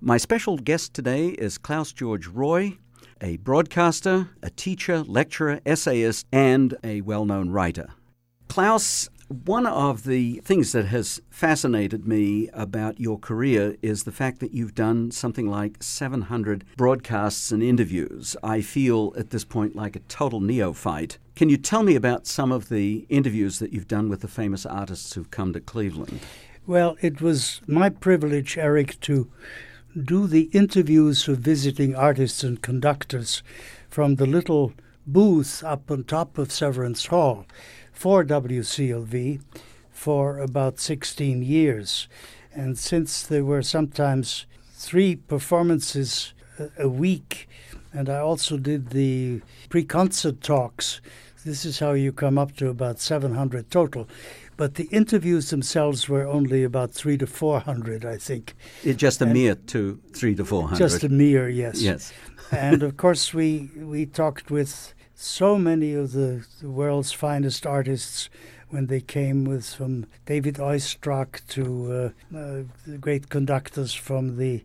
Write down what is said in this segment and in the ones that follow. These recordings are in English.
My special guest today is Klaus George Roy, a broadcaster, a teacher, lecturer, essayist, and a well-known writer. Klaus, one of the things that has fascinated me about your career is the fact that you've done something like 700 broadcasts and interviews. I feel at this point like a total neophyte. Can you tell me about some of the interviews that you've done with the famous artists who've come to Cleveland? Well, it was my privilege, Eric, to do the interviews of visiting artists and conductors from the little booth up on top of Severance Hall for WCLV for about 16 years. And since there were sometimes 3 performances a week, and I also did the pre-concert talks, this is how you come up to about 700 total. But the interviews themselves were only about 300 to 400, I think. It's just a mere 300 to 400. Just a mere, yes. Yes. And of course, we talked with so many of the world's finest artists when they came, from David Oistrakh to the great conductors from the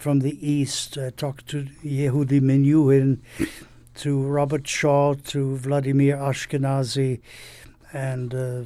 East. I talked to Yehudi Menuhin, to Robert Shaw, to Vladimir Ashkenazi, and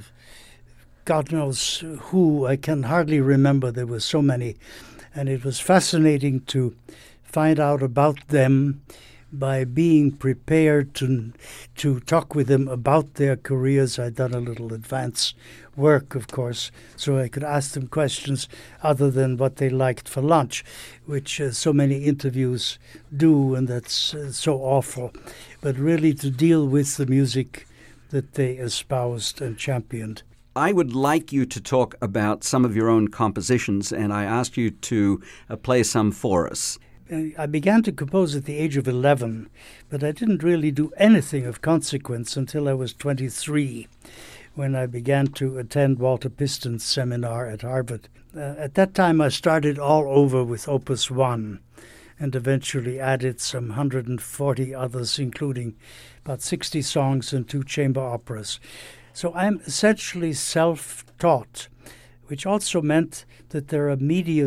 God knows who. I can hardly remember. There were so many. And it was fascinating to find out about them by being prepared to talk with them about their careers. I'd done a little advance work, of course, so I could ask them questions other than what they liked for lunch, which so many interviews do, and that's so awful. But really to deal with the music that they espoused and championed. I would like you to talk about some of your own compositions, and I asked you to play some for us. I began to compose at the age of 11, but I didn't really do anything of consequence until I was 23, when I began to attend Walter Piston's seminar at Harvard. At that time, I started all over with Opus 1 and eventually added some 140 others, including about 60 songs and 2 chamber operas. So I'm essentially self-taught, which also meant that there are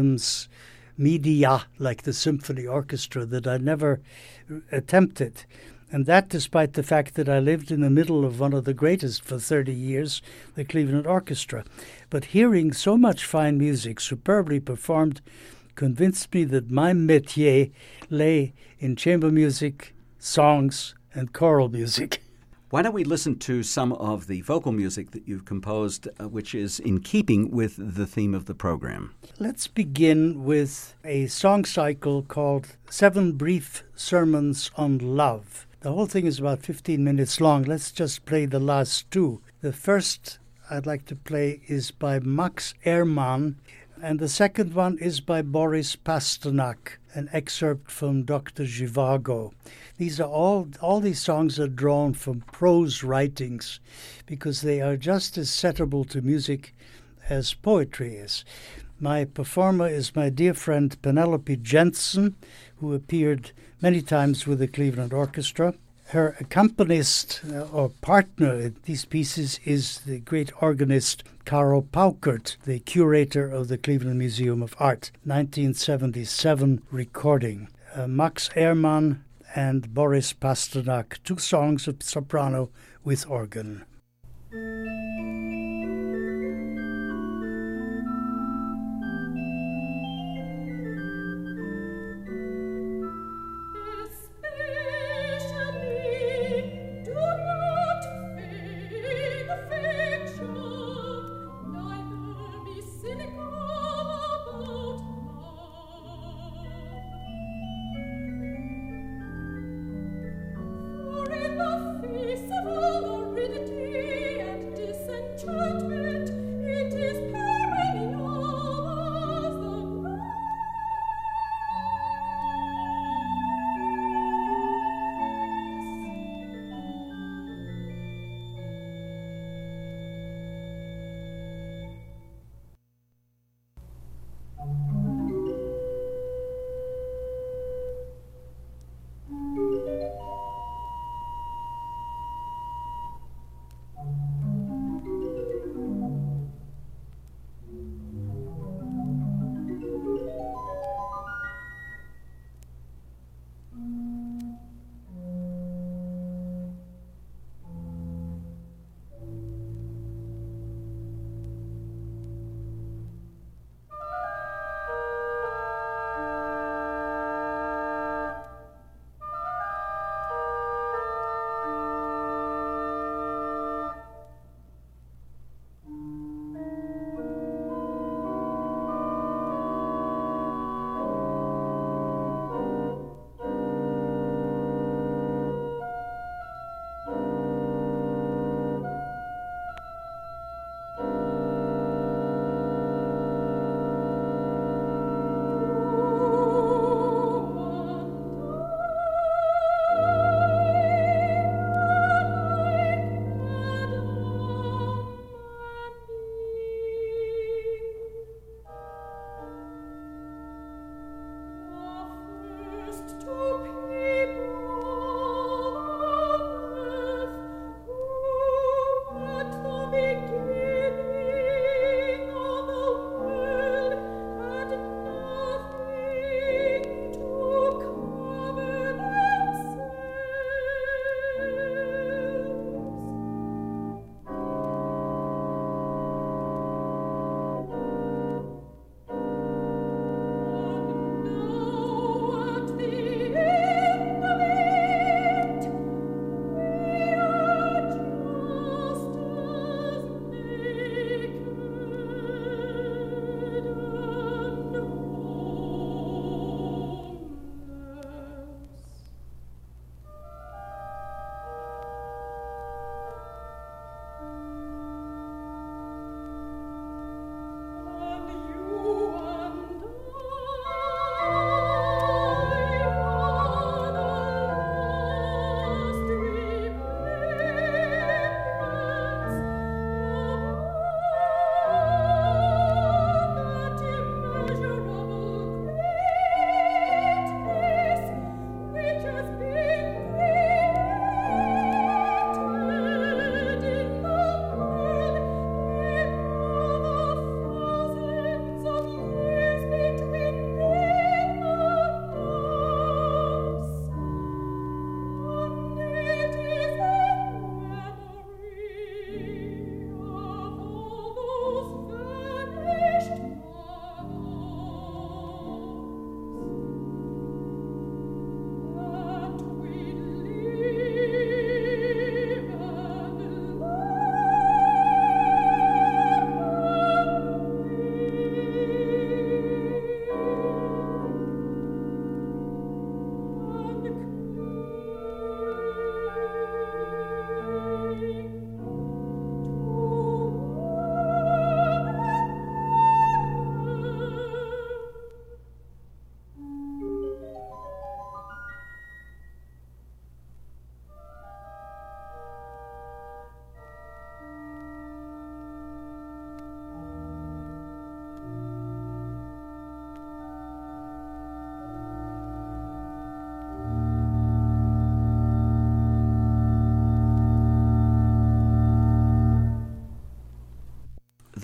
media like the symphony orchestra that I never attempted. And that despite the fact that I lived in the middle of one of the greatest for 30 years, the Cleveland Orchestra. But hearing so much fine music, superbly performed, convinced me that my métier lay in chamber music, songs, and choral music. Why don't we listen to some of the vocal music that you've composed, which is in keeping with the theme of the program? Let's begin with a song cycle called 7 Brief Sermons on Love. The whole thing is about 15 minutes long. Let's just play the last 2. The first I'd like to play is by Max Ehrmann, and the second one is by Boris Pasternak, an excerpt from Dr. Zhivago. These are all these songs are drawn from prose writings because they are just as settable to music as poetry is. My performer is my dear friend Penelope Jensen, who appeared many times with the Cleveland Orchestra. Her accompanist or partner in these pieces is the great organist Karl Paukert, the curator of the Cleveland Museum of Art, 1977 recording. Max Ehrmann and Boris Pasternak, 2 songs of soprano with organ. In the face of all aridity,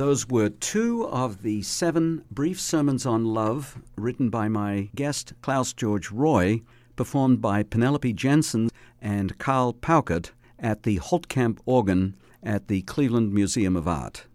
Those were two of the 7 brief sermons on love written by my guest, Klaus George Roy, performed by Penelope Jensen and Carl Paukert at the Holtkamp organ at the Cleveland Museum of Art.